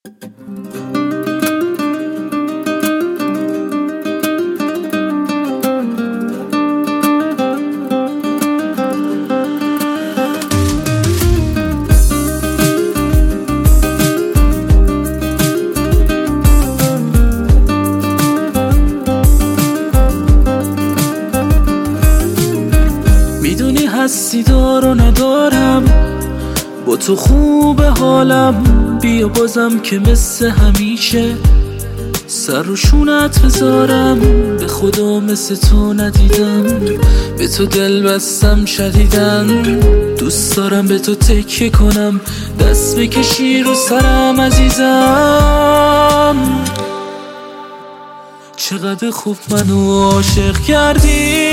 میدونی هستی دار و ندارم، با تو خوب حالم، بیا بازم که مثل همیشه سر رو شونت بذارم. به خدا مثل تو ندیدم، به تو دل بستم شدیدن. دوست دارم به تو تکیه کنم، دست بکشی رو سرم عزیزم. چقدر خوب منو عاشق کردی،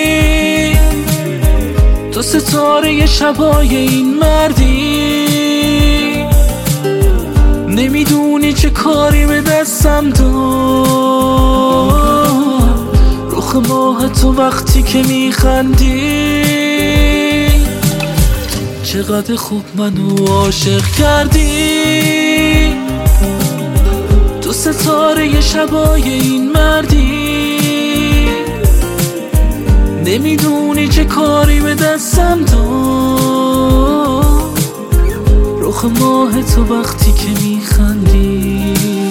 تو ستاره شبای این مردی. نمیدونی چه کاری به دستم داد، رخ ماه تو وقتی که میخندی. چقدر خوب منو عاشق کردی، تو ستاره شبای این مردی. نمیدونی چه کاری به دستم داد، رخ ماه تو وقتی که میخندی.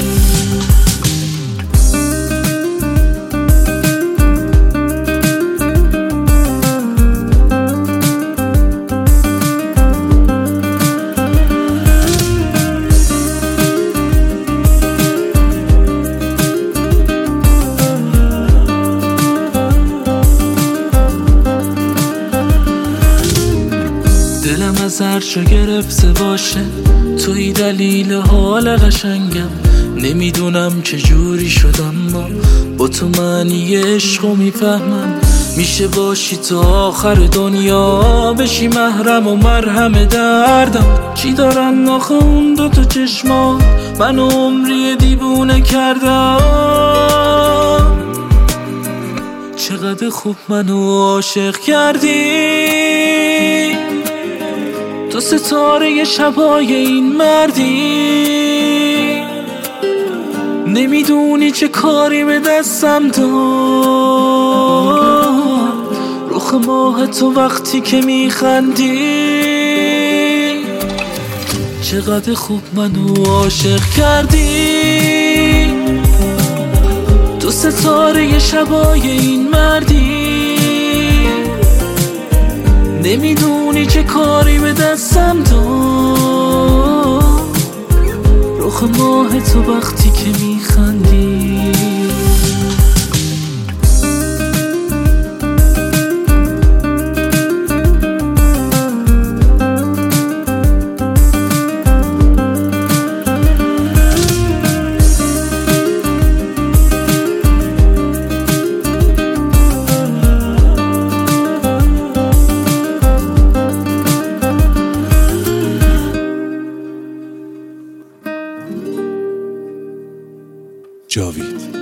دلم از هر جا گرفته باشه، توی دلیل حال قشنگم. نمیدونم چه جوری شدم، با تو معنی عشقو میفهمم. میشه باشی تا آخر دنیا، بشی محرم و مرهم دردم. چی دارن آخه اون دوتا چشما، منو عمری دیوونه کردم. چقدر خوب منو عاشق کردی، تو ستاره شبای این مردی. نمیدونی چه کاری به دستم داد، رخ ماه تو وقتی که میخندی. چقدر خوب منو عاشق کردی، تو ستاره شبای این مردی. نمیدونی چه کاری به دستم داد، رخ ماه تو وقتی که میخندی. جاوید